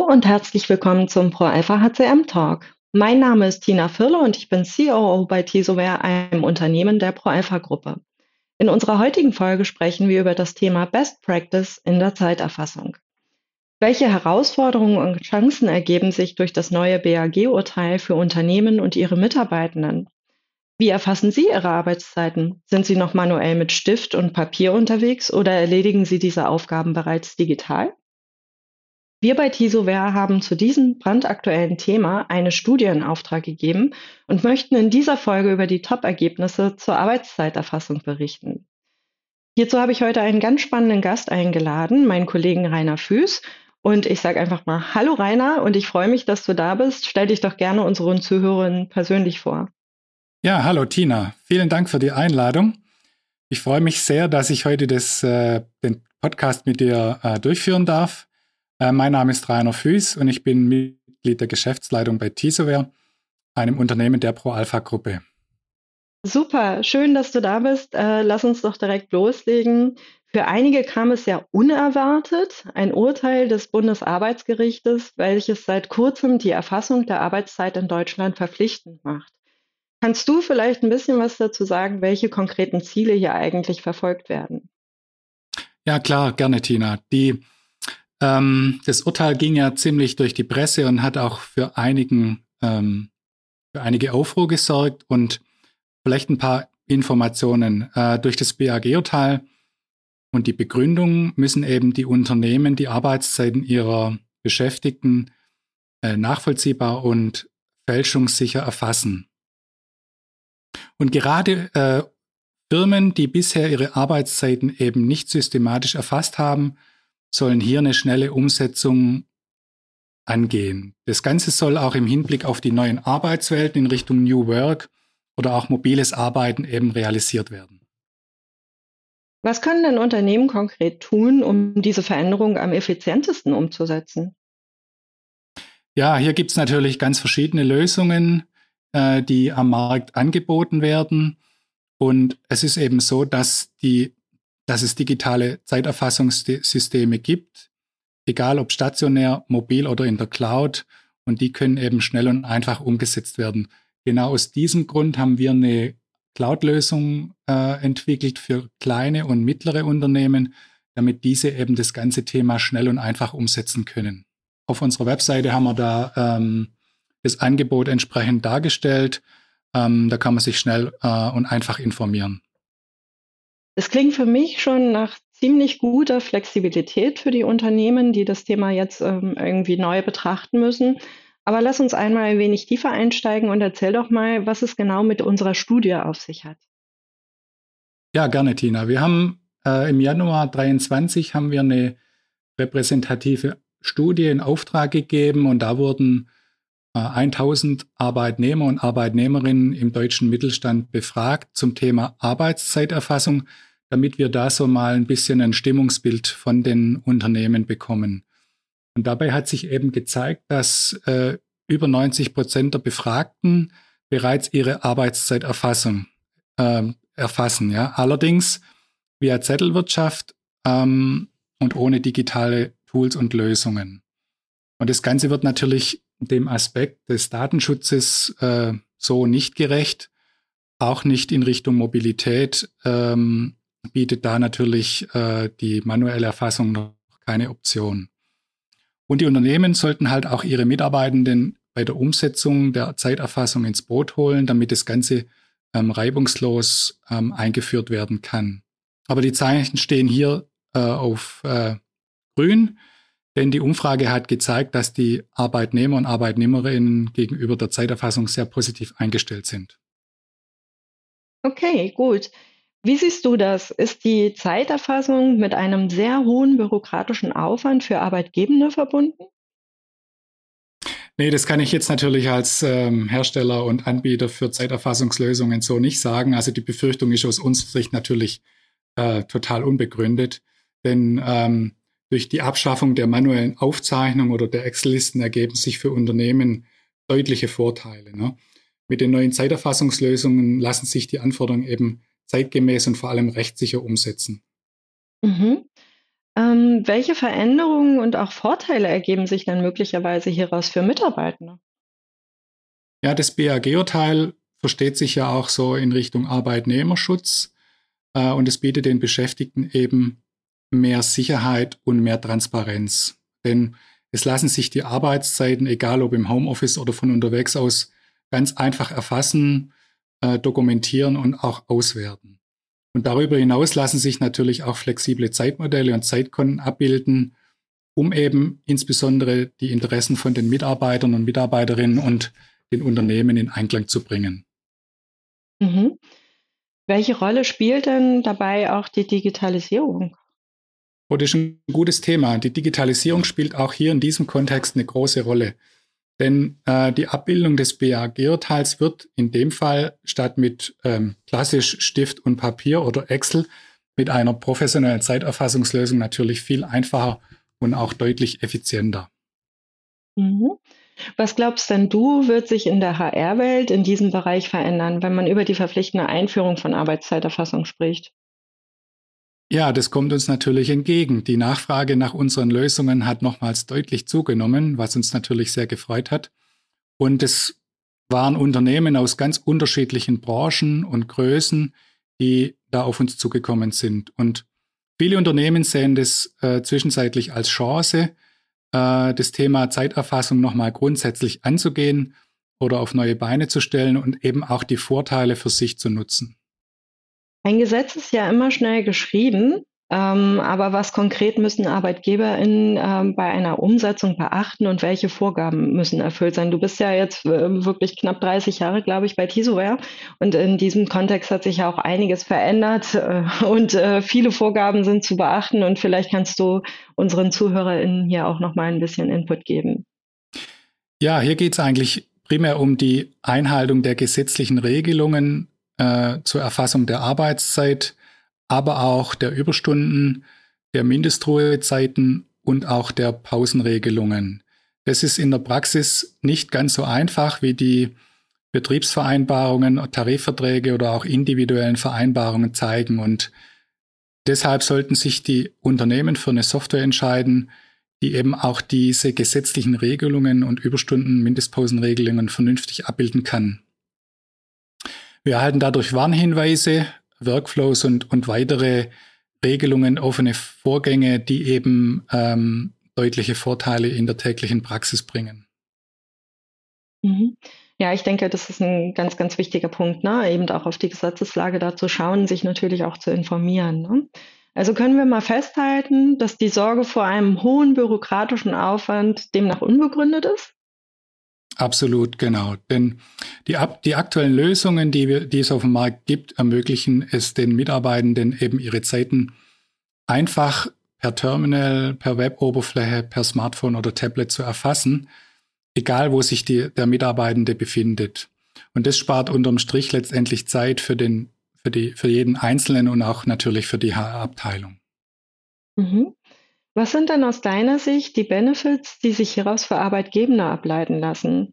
und herzlich willkommen zum ProAlpha HCM Talk. Mein Name ist Tina Firle und ich bin COO bei Tesoware, einem Unternehmen der ProAlpha Gruppe. In unserer heutigen Folge sprechen wir über das Thema Best Practice in der Zeiterfassung. Welche Herausforderungen und Chancen ergeben sich durch das neue BAG-Urteil für Unternehmen und ihre Mitarbeitenden? Wie erfassen Sie Ihre Arbeitszeiten? Sind Sie noch manuell mit Stift und Papier unterwegs oder erledigen Sie diese Aufgaben bereits digital? Wir bei Tesoware haben zu diesem brandaktuellen Thema eine Studie in Auftrag gegeben und möchten in dieser Folge über die Top-Ergebnisse zur Arbeitszeiterfassung berichten. Hierzu habe ich heute einen ganz spannenden Gast eingeladen, meinen Kollegen Rainer Füß. Und ich sage einfach mal Hallo Rainer und ich freue mich, dass du da bist. Stell dich doch gerne unseren Zuhörern persönlich vor. Ja, hallo Tina. Vielen Dank für die Einladung. Ich freue mich sehr, dass ich heute den Podcast mit dir durchführen darf. Mein Name ist Rainer Füß und ich bin Mitglied der Geschäftsleitung bei Tesoware, einem Unternehmen der ProAlpha-Gruppe. Super, schön, dass du da bist. Lass uns doch direkt loslegen. Für einige kam es ja unerwartet, ein Urteil des Bundesarbeitsgerichtes, welches seit kurzem die Erfassung der Arbeitszeit in Deutschland verpflichtend macht. Kannst du vielleicht ein bisschen was dazu sagen, welche konkreten Ziele hier eigentlich verfolgt werden? Ja, klar, gerne, Tina. Das Urteil ging ja ziemlich durch die Presse und hat auch für einige Aufruhr gesorgt und vielleicht ein paar Informationen. Durch das BAG-Urteil und die Begründung müssen eben die Unternehmen die Arbeitszeiten ihrer Beschäftigten nachvollziehbar und fälschungssicher erfassen. Und gerade Firmen, die bisher ihre Arbeitszeiten eben nicht systematisch erfasst haben, sollen hier eine schnelle Umsetzung angehen. Das Ganze soll auch im Hinblick auf die neuen Arbeitswelten in Richtung New Work oder auch mobiles Arbeiten eben realisiert werden. Was können denn Unternehmen konkret tun, um diese Veränderung am effizientesten umzusetzen? Ja, hier gibt es natürlich ganz verschiedene Lösungen, die am Markt angeboten werden. Und es ist eben so, dass es digitale Zeiterfassungssysteme gibt, egal ob stationär, mobil oder in der Cloud. Und die können eben schnell und einfach umgesetzt werden. Genau aus diesem Grund haben wir eine Cloud-Lösung entwickelt für kleine und mittlere Unternehmen, damit diese eben das ganze Thema schnell und einfach umsetzen können. Auf unserer Webseite haben wir da das Angebot entsprechend dargestellt. Da kann man sich schnell und einfach informieren. Es klingt für mich schon nach ziemlich guter Flexibilität für die Unternehmen, die das Thema jetzt irgendwie neu betrachten müssen. Aber lass uns einmal ein wenig tiefer einsteigen und erzähl doch mal, was es genau mit unserer Studie auf sich hat. Ja, gerne, Tina. Wir haben im Januar 2023 haben wir eine repräsentative Studie in Auftrag gegeben und da wurden 1000 Arbeitnehmer und Arbeitnehmerinnen im deutschen Mittelstand befragt zum Thema Arbeitszeiterfassung, damit wir da so mal ein bisschen ein Stimmungsbild von den Unternehmen bekommen. Und dabei hat sich eben gezeigt, dass über 90% der Befragten bereits ihre Arbeitszeiterfassung erfassen. Ja? Allerdings via Zettelwirtschaft und ohne digitale Tools und Lösungen. Und das Ganze wird natürlich dem Aspekt des Datenschutzes so nicht gerecht, auch nicht in Richtung Mobilität bietet da natürlich die manuelle Erfassung noch keine Option. Und die Unternehmen sollten halt auch ihre Mitarbeitenden bei der Umsetzung der Zeiterfassung ins Boot holen, damit das Ganze reibungslos eingeführt werden kann. Aber die Zeichen stehen hier auf grün, denn die Umfrage hat gezeigt, dass die Arbeitnehmer und Arbeitnehmerinnen gegenüber der Zeiterfassung sehr positiv eingestellt sind. Okay, gut. Wie siehst du das? Ist die Zeiterfassung mit einem sehr hohen bürokratischen Aufwand für Arbeitgebende verbunden? Nee, das kann ich jetzt natürlich als Hersteller und Anbieter für Zeiterfassungslösungen so nicht sagen. Also die Befürchtung ist aus unserer Sicht natürlich total unbegründet, denn durch die Abschaffung der manuellen Aufzeichnung oder der Excel-Listen ergeben sich für Unternehmen deutliche Vorteile. Ne? Mit den neuen Zeiterfassungslösungen lassen sich die Anforderungen eben zeitgemäß und vor allem rechtssicher umsetzen. Mhm. Welche Veränderungen und auch Vorteile ergeben sich dann möglicherweise hieraus für Mitarbeitende? Ja, das BAG-Urteil versteht sich ja auch so in Richtung Arbeitnehmerschutz und es bietet den Beschäftigten eben mehr Sicherheit und mehr Transparenz. Denn es lassen sich die Arbeitszeiten, egal ob im Homeoffice oder von unterwegs aus, ganz einfach erfassen, dokumentieren und auch auswerten. Und darüber hinaus lassen sich natürlich auch flexible Zeitmodelle und Zeitkonten abbilden, um eben insbesondere die Interessen von den Mitarbeitern und Mitarbeiterinnen und den Unternehmen in Einklang zu bringen. Mhm. Welche Rolle spielt denn dabei auch die Digitalisierung? Und das ist ein gutes Thema. Die Digitalisierung spielt auch hier in diesem Kontext eine große Rolle. Denn die Abbildung des BAG-Urteils wird in dem Fall statt mit klassisch Stift und Papier oder Excel mit einer professionellen Zeiterfassungslösung natürlich viel einfacher und auch deutlich effizienter. Mhm. Was glaubst denn du, wird sich in der HR-Welt in diesem Bereich verändern, wenn man über die verpflichtende Einführung von Arbeitszeiterfassung spricht? Ja, das kommt uns natürlich entgegen. Die Nachfrage nach unseren Lösungen hat nochmals deutlich zugenommen, was uns natürlich sehr gefreut hat. Und es waren Unternehmen aus ganz unterschiedlichen Branchen und Größen, die da auf uns zugekommen sind. Und viele Unternehmen sehen das zwischenzeitlich als Chance, das Thema Zeiterfassung nochmal grundsätzlich anzugehen oder auf neue Beine zu stellen und eben auch die Vorteile für sich zu nutzen. Ein Gesetz ist ja immer schnell geschrieben, aber was konkret müssen ArbeitgeberInnen bei einer Umsetzung beachten und welche Vorgaben müssen erfüllt sein? Du bist ja jetzt wirklich knapp 30 Jahre, glaube ich, bei Tisoware und in diesem Kontext hat sich ja auch einiges verändert und viele Vorgaben sind zu beachten und vielleicht kannst du unseren ZuhörerInnen hier auch noch mal ein bisschen Input geben. Ja, hier geht es eigentlich primär um die Einhaltung der gesetzlichen Regelungen zur Erfassung der Arbeitszeit, aber auch der Überstunden, der Mindestruhezeiten und auch der Pausenregelungen. Das ist in der Praxis nicht ganz so einfach wie die Betriebsvereinbarungen, Tarifverträge oder auch individuellen Vereinbarungen zeigen. Und deshalb sollten sich die Unternehmen für eine Software entscheiden, die eben auch diese gesetzlichen Regelungen und Überstunden, Mindestpausenregelungen vernünftig abbilden kann. Wir erhalten dadurch Warnhinweise, Workflows und weitere Regelungen, offene Vorgänge, die eben deutliche Vorteile in der täglichen Praxis bringen. Mhm. Ja, ich denke, das ist ein ganz, ganz wichtiger Punkt, ne? Eben auch auf die Gesetzeslage da zu schauen, sich natürlich auch zu informieren, ne? Also können wir mal festhalten, dass die Sorge vor einem hohen bürokratischen Aufwand demnach unbegründet ist? Absolut, genau. Denn die aktuellen Lösungen, die es auf dem Markt gibt, ermöglichen es den Mitarbeitenden eben ihre Zeiten einfach per Terminal, per Web-Oberfläche, per Smartphone oder Tablet zu erfassen, egal wo sich der Mitarbeitende befindet. Und das spart unterm Strich letztendlich Zeit für jeden Einzelnen und auch natürlich für die HR-Abteilung. Mhm. Was sind denn aus deiner Sicht die Benefits, die sich hieraus für Arbeitgeber ableiten lassen?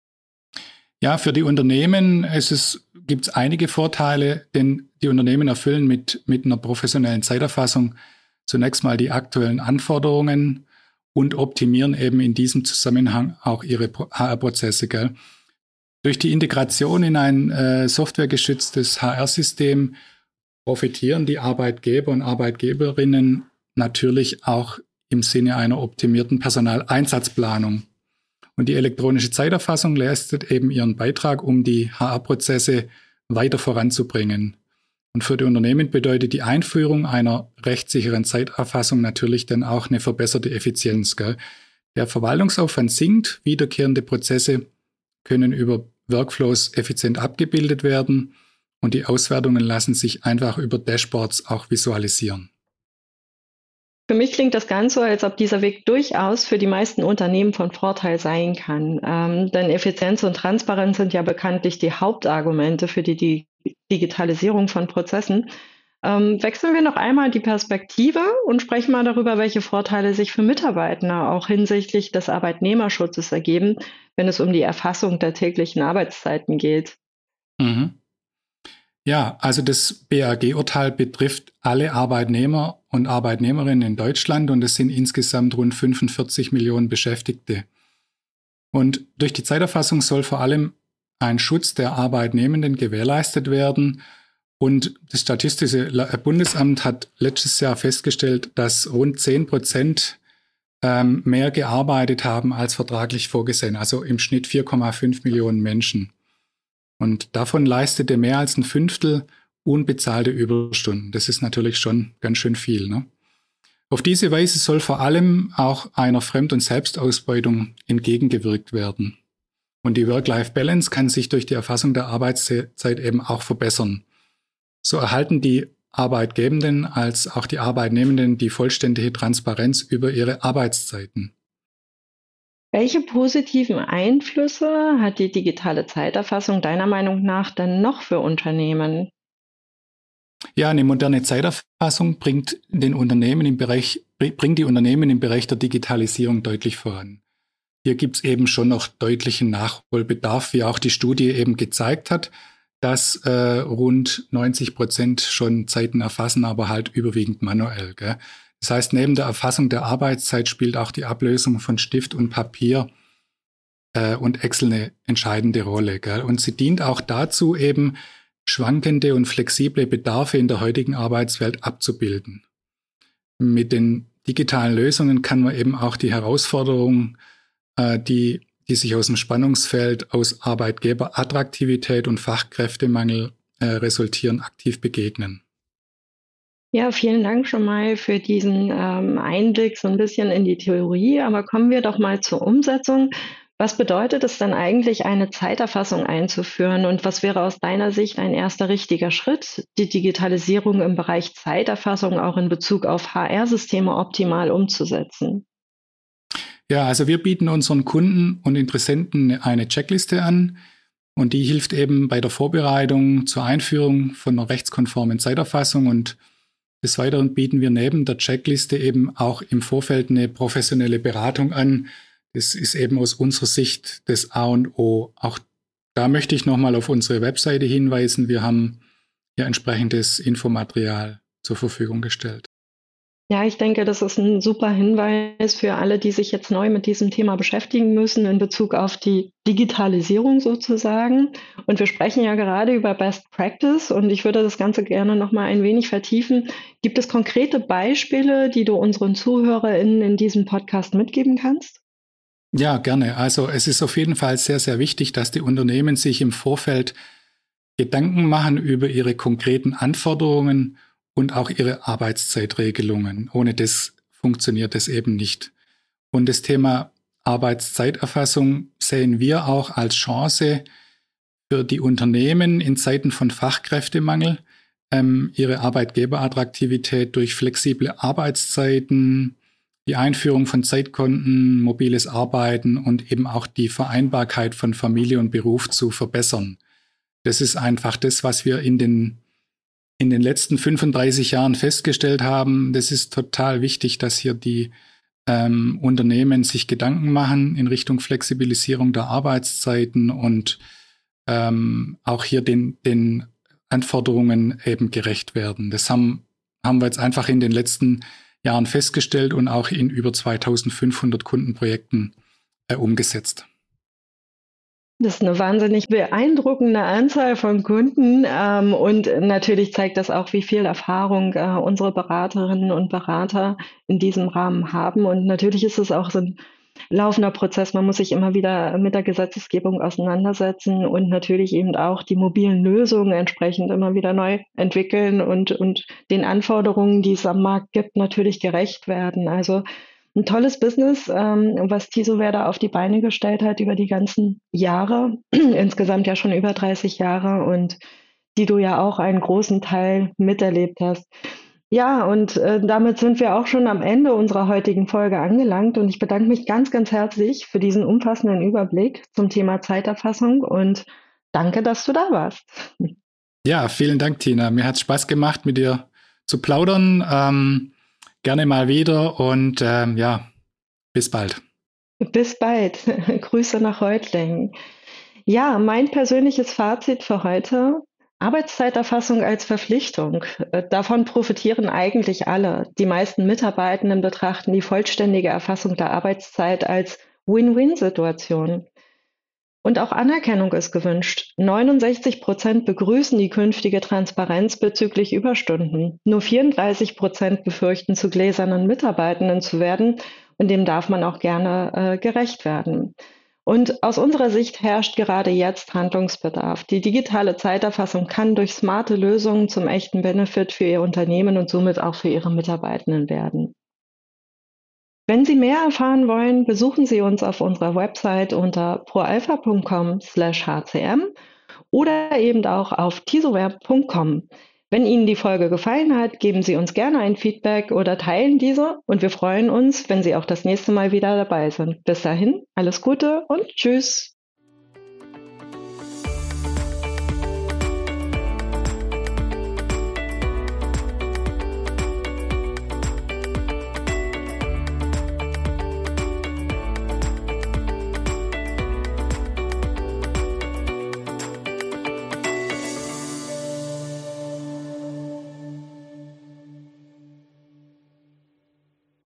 Ja, für die Unternehmen gibt es einige Vorteile, denn die Unternehmen erfüllen mit einer professionellen Zeiterfassung zunächst mal die aktuellen Anforderungen und optimieren eben in diesem Zusammenhang auch ihre HR-Prozesse. Gell? Durch die Integration in ein softwaregeschütztes HR-System profitieren die Arbeitgeber und Arbeitgeberinnen natürlich auch im Sinne einer optimierten Personaleinsatzplanung. Und die elektronische Zeiterfassung leistet eben ihren Beitrag, um die HR-Prozesse weiter voranzubringen. Und für die Unternehmen bedeutet die Einführung einer rechtssicheren Zeiterfassung natürlich dann auch eine verbesserte Effizienz. Gell? Der Verwaltungsaufwand sinkt, wiederkehrende Prozesse können über Workflows effizient abgebildet werden und die Auswertungen lassen sich einfach über Dashboards auch visualisieren. Für mich klingt das Ganze so, als ob dieser Weg durchaus für die meisten Unternehmen von Vorteil sein kann. Denn Effizienz und Transparenz sind ja bekanntlich die Hauptargumente für die Digitalisierung von Prozessen. Wechseln wir noch einmal die Perspektive und sprechen mal darüber, welche Vorteile sich für Mitarbeiter auch hinsichtlich des Arbeitnehmerschutzes ergeben, wenn es um die Erfassung der täglichen Arbeitszeiten geht. Mhm. Ja, also das BAG-Urteil betrifft alle Arbeitnehmer und Arbeitnehmerinnen in Deutschland und es sind insgesamt rund 45 Millionen Beschäftigte. Und durch die Zeiterfassung soll vor allem ein Schutz der Arbeitnehmenden gewährleistet werden. Und das Statistische Bundesamt hat letztes Jahr festgestellt, dass rund 10% mehr gearbeitet haben als vertraglich vorgesehen, also im Schnitt 4,5 Millionen Menschen. Und davon leistete mehr als ein Fünftel unbezahlte Überstunden. Das ist natürlich schon ganz schön viel, ne? Auf diese Weise soll vor allem auch einer Fremd- und Selbstausbeutung entgegengewirkt werden. Und die Work-Life-Balance kann sich durch die Erfassung der Arbeitszeit eben auch verbessern. So erhalten die Arbeitgebenden als auch die Arbeitnehmenden die vollständige Transparenz über ihre Arbeitszeiten. Welche positiven Einflüsse hat die digitale Zeiterfassung deiner Meinung nach denn noch für Unternehmen? Ja, eine moderne Zeiterfassung bringt die Unternehmen im Bereich der Digitalisierung deutlich voran. Hier gibt es eben schon noch deutlichen Nachholbedarf, wie auch die Studie eben gezeigt hat, dass rund 90% schon Zeiten erfassen, aber halt überwiegend manuell. Gell? Das heißt, neben der Erfassung der Arbeitszeit spielt auch die Ablösung von Stift und Papier und Excel eine entscheidende Rolle. Gell? Und sie dient auch dazu, eben schwankende und flexible Bedarfe in der heutigen Arbeitswelt abzubilden. Mit den digitalen Lösungen kann man eben auch die Herausforderungen, die sich aus dem Spannungsfeld aus Arbeitgeberattraktivität und Fachkräftemangel resultieren, aktiv begegnen. Ja, vielen Dank schon mal für diesen Einblick so ein bisschen in die Theorie. Aber kommen wir doch mal zur Umsetzung. Was bedeutet es denn eigentlich, eine Zeiterfassung einzuführen? Und was wäre aus deiner Sicht ein erster richtiger Schritt, die Digitalisierung im Bereich Zeiterfassung auch in Bezug auf HR-Systeme optimal umzusetzen? Ja, also wir bieten unseren Kunden und Interessenten eine Checkliste an und die hilft eben bei der Vorbereitung zur Einführung von einer rechtskonformen Zeiterfassung und des Weiteren bieten wir neben der Checkliste eben auch im Vorfeld eine professionelle Beratung an. Das ist eben aus unserer Sicht das A und O. Auch da möchte ich nochmal auf unsere Webseite hinweisen. Wir haben ja entsprechendes Infomaterial zur Verfügung gestellt. Ja, ich denke, das ist ein super Hinweis für alle, die sich jetzt neu mit diesem Thema beschäftigen müssen in Bezug auf die Digitalisierung sozusagen. Und wir sprechen ja gerade über Best Practice und ich würde das Ganze gerne noch mal ein wenig vertiefen. Gibt es konkrete Beispiele, die du unseren ZuhörerInnen in diesem Podcast mitgeben kannst? Ja, gerne. Also es ist auf jeden Fall sehr, sehr wichtig, dass die Unternehmen sich im Vorfeld Gedanken machen über ihre konkreten Anforderungen und auch ihre Arbeitszeitregelungen. Ohne das funktioniert es eben nicht. Und das Thema Arbeitszeiterfassung sehen wir auch als Chance für die Unternehmen in Zeiten von Fachkräftemangel, ihre Arbeitgeberattraktivität durch flexible Arbeitszeiten, die Einführung von Zeitkonten, mobiles Arbeiten und eben auch die Vereinbarkeit von Familie und Beruf zu verbessern. Das ist einfach das, was wir in den letzten 35 Jahren festgestellt haben. Das ist total wichtig, dass hier die Unternehmen sich Gedanken machen in Richtung Flexibilisierung der Arbeitszeiten und auch hier den Anforderungen eben gerecht werden. Das haben wir jetzt einfach in den letzten Jahren festgestellt und auch in über 2500 Kundenprojekten umgesetzt. Das ist eine wahnsinnig beeindruckende Anzahl von Kunden, und natürlich zeigt das auch, wie viel Erfahrung, unsere Beraterinnen und Berater in diesem Rahmen haben. Und natürlich ist es auch so ein laufender Prozess. Man muss sich immer wieder mit der Gesetzgebung auseinandersetzen und natürlich eben auch die mobilen Lösungen entsprechend immer wieder neu entwickeln und den Anforderungen, die es am Markt gibt, natürlich gerecht werden. Also ein tolles Business, was Tisover da auf die Beine gestellt hat über die ganzen Jahre, insgesamt ja schon über 30 Jahre und die du ja auch einen großen Teil miterlebt hast. Ja, und damit sind wir auch schon am Ende unserer heutigen Folge angelangt und ich bedanke mich ganz, ganz herzlich für diesen umfassenden Überblick zum Thema Zeiterfassung und danke, dass du da warst. Ja, vielen Dank, Tina. Mir hat es Spaß gemacht, mit dir zu plaudern. Gerne mal wieder und ja, bis bald. Bis bald. Grüße nach Reutlingen. Ja, mein persönliches Fazit für heute. Arbeitszeiterfassung als Verpflichtung. Davon profitieren eigentlich alle. Die meisten Mitarbeitenden betrachten die vollständige Erfassung der Arbeitszeit als Win-Win-Situation. Und auch Anerkennung ist gewünscht. 69% begrüßen die künftige Transparenz bezüglich Überstunden. Nur 34% befürchten, zu gläsernen Mitarbeitenden zu werden. Und dem darf man auch gerne gerecht werden. Und aus unserer Sicht herrscht gerade jetzt Handlungsbedarf. Die digitale Zeiterfassung kann durch smarte Lösungen zum echten Benefit für Ihr Unternehmen und somit auch für Ihre Mitarbeitenden werden. Wenn Sie mehr erfahren wollen, besuchen Sie uns auf unserer Website unter proalpha.com/hcm oder eben auch auf tisoware.com. Wenn Ihnen die Folge gefallen hat, geben Sie uns gerne ein Feedback oder teilen diese und wir freuen uns, wenn Sie auch das nächste Mal wieder dabei sind. Bis dahin, alles Gute und tschüss.